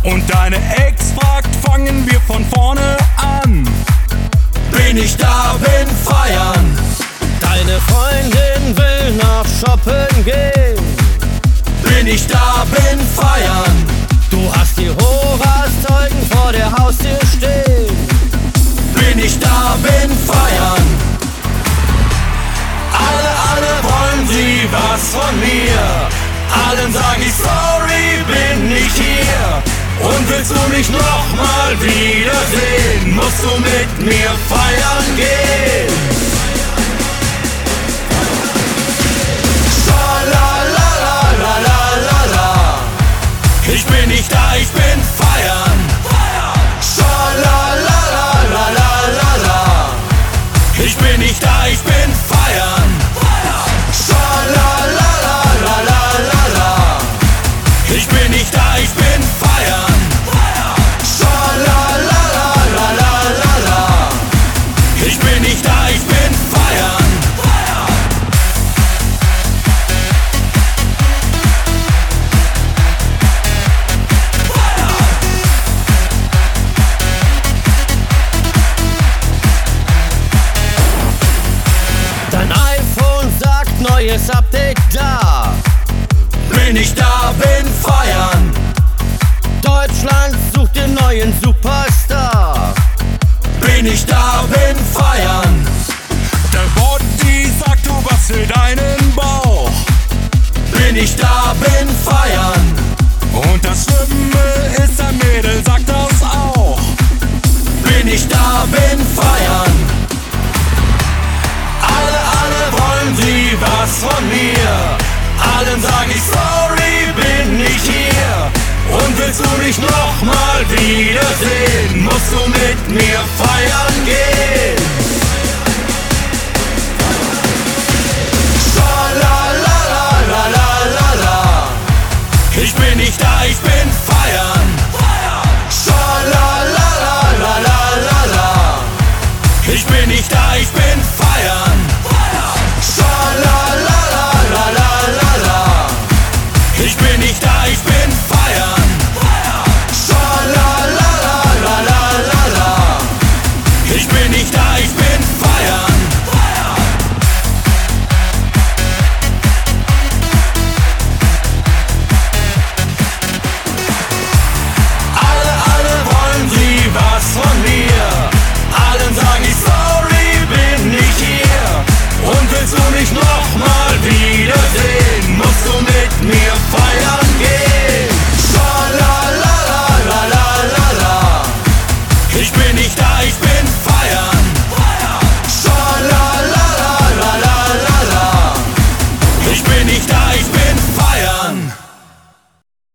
Und deine Ex fragt, fangen wir von vorne an. Bin ich da, bin feiern. Deine Freundin will noch shoppen gehen. Bin ich da, bin feiern. Du hast die Horas-Zeugen vor der Haustür stehen. Bin ich da, bin feiern. Alle wollen sie was von mir. Allen sag ich sorry, bin nicht hier. Und willst du mich nochmal wiedersehen, musst du mit mir feiern gehen. Schalalalalalalala. Ich bin nicht da, ich bin feiern. Schalalalalalalala. Ich bin nicht da, ich bin feiern. Schalalalalalalala. Ich bin nicht da, ich bin feiern. Schalalalalalalala. Ich bin nicht da, ich bin feiern. Dein iPhone sagt neues Update da. Bin ich da, bin feiern. Deutschland sucht den neuen Superstar. Bin ich da, bin feiern. Der Body sagt, du was für deinen Bauch. Bin ich da, bin feiern. Und das Schlimme ist, ein Mädel sagt das auch. Bin ich da, bin feiern. Alle wollen sie was von mir. Allen sag ich sorry, bin nicht hier. Und willst du mich nochmal wiedersehen, musst du mit mir feiern gehen. Schalalalalalalala. Ich bin nicht da, ich bin feiern. Schalalalalalalala. Ich bin nicht da, ich bin